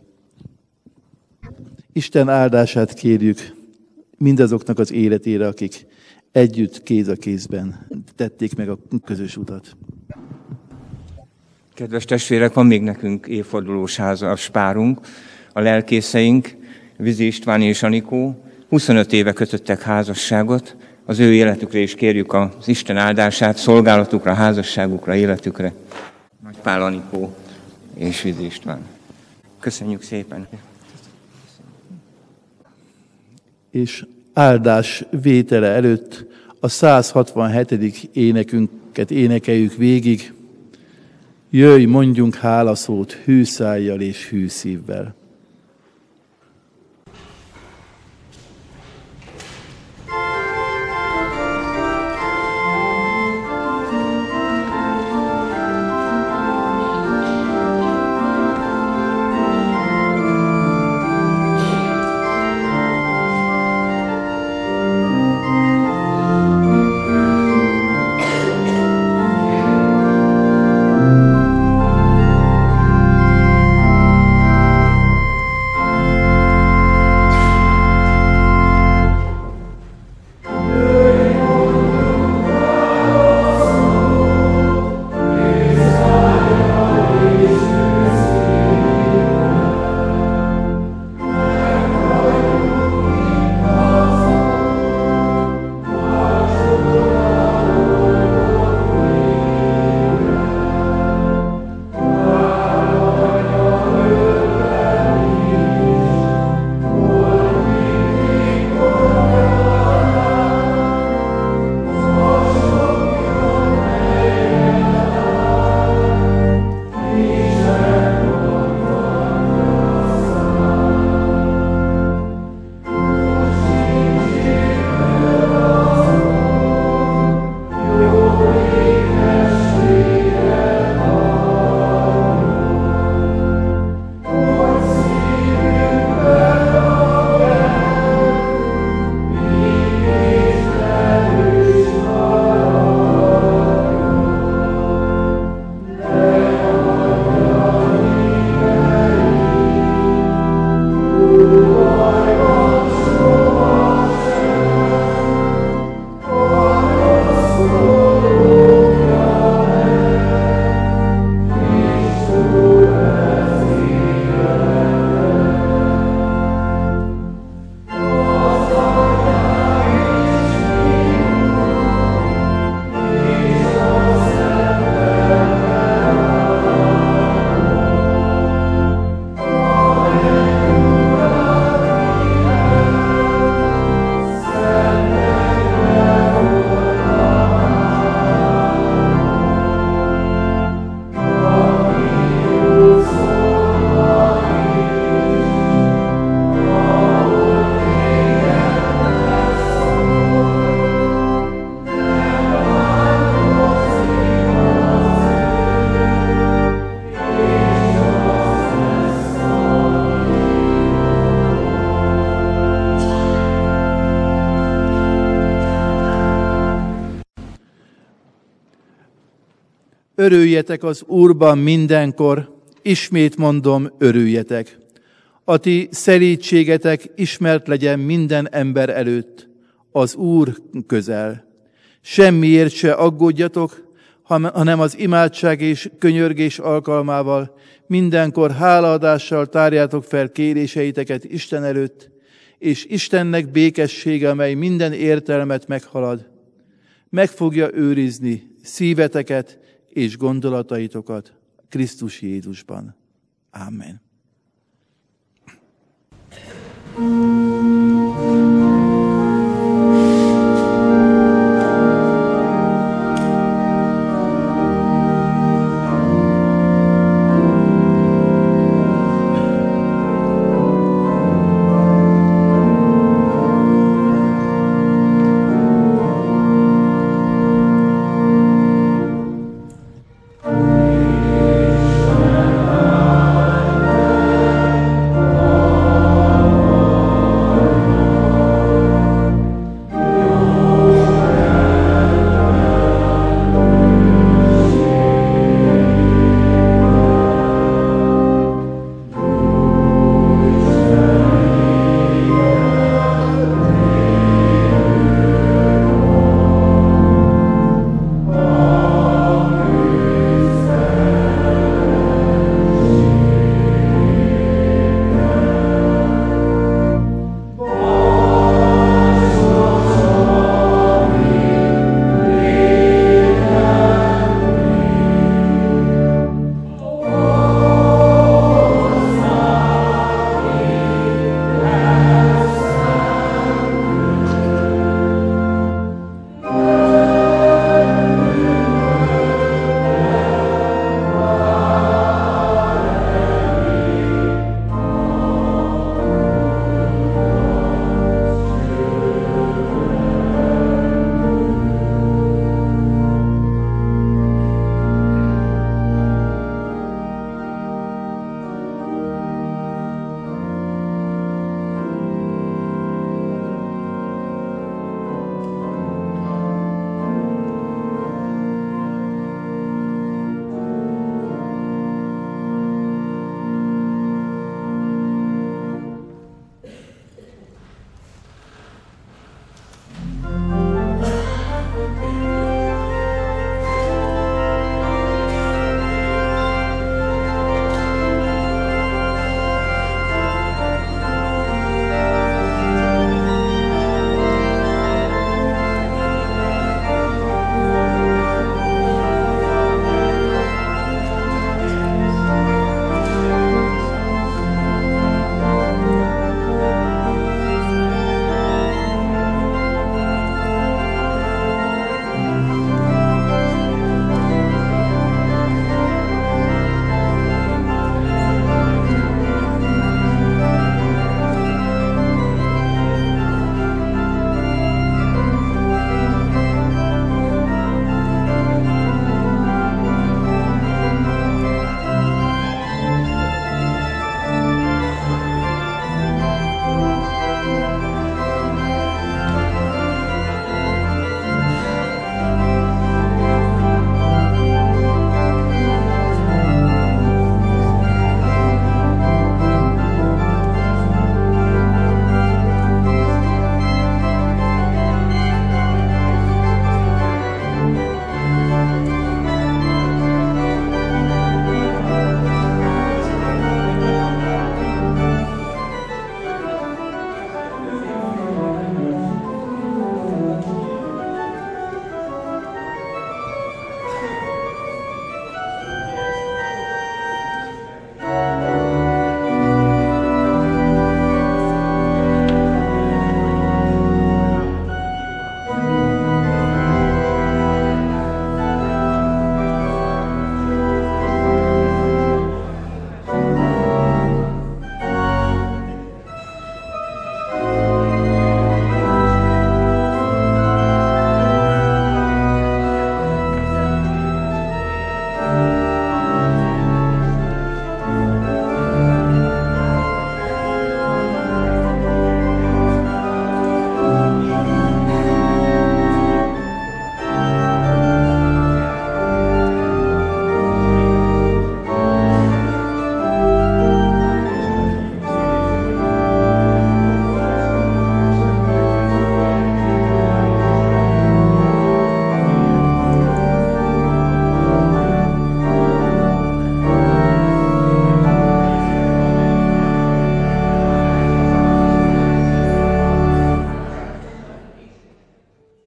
Isten áldását kérjük mindazoknak az életére, akik együtt kéz a kézben tették meg a közös utat. Kedves testvérek, van még nekünk évfordulós házaspárunk, a lelkészeink, Vizi István és Anikó 25 éve kötöttek házasságot, az ő életükre is kérjük az Isten áldását, szolgálatukra, házasságukra, életükre. Nagypál Anikó és Vizi István. Köszönjük szépen! És áldás vétele előtt a 167. énekünket énekeljük végig. Jöjj, mondjunk hálaszót hű szájjal és hű szívvel. Örüljetek az Úrban mindenkor, ismét mondom, örüljetek. A ti szelídségetek ismert legyen minden ember előtt, az Úr közel. Semmiért se aggódjatok, hanem az imádság és könyörgés alkalmával mindenkor hálaadással tárjátok fel kéréseiteket Isten előtt, és Istennek békessége, amely minden értelmet meghalad, meg fogja őrizni szíveteket és gondolataitokat Krisztus Jézusban. Amen.